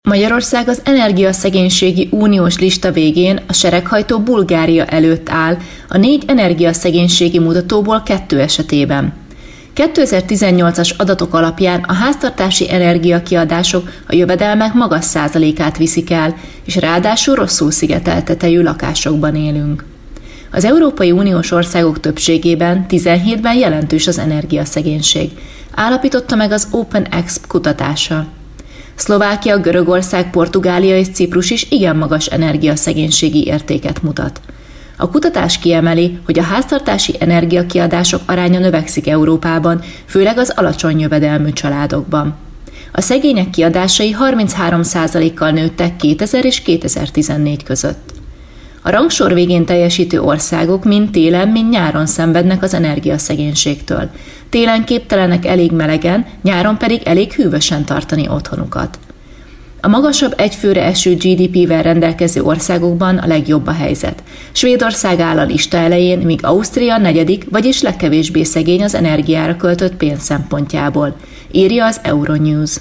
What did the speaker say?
Magyarország az energiaszegénységi uniós lista végén a sereghajtó Bulgária előtt áll a 4 energiaszegénységi mutatóból 2 esetében. 2018-as adatok alapján a háztartási energiakiadások a jövedelmek magas százalékát viszik el, és ráadásul rosszul szigetelt tetejű lakásokban élünk. Az Európai Uniós országok többségében 17-ben jelentős az energiaszegénység, állapította meg az OpenExp kutatása. Szlovákia, Görögország, Portugália és Ciprus is igen magas energiaszegénységi értéket mutat. A kutatás kiemeli, hogy a háztartási energiakiadások aránya növekszik Európában, főleg az alacsony jövedelmű családokban. A szegények kiadásai 33%-kal nőttek 2000 és 2014 között. A rangsor végén teljesítő országok mind télen, mind nyáron szenvednek az energiaszegénységtől. Télen képtelenek elég melegen, nyáron pedig elég hűvösen tartani otthonukat. A magasabb egyfőre eső GDP-vel rendelkező országokban a legjobb a helyzet. Svédország áll a lista elején, míg Ausztria negyedik, vagyis legkevésbé szegény az energiára költött pénz szempontjából, írja az Euronews.